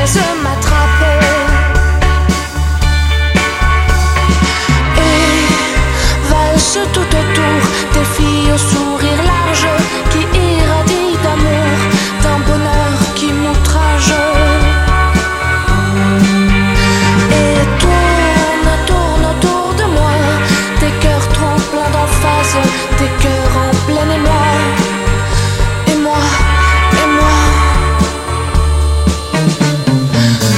laisse m'attraper. Et valse tout autour des filles au sourd.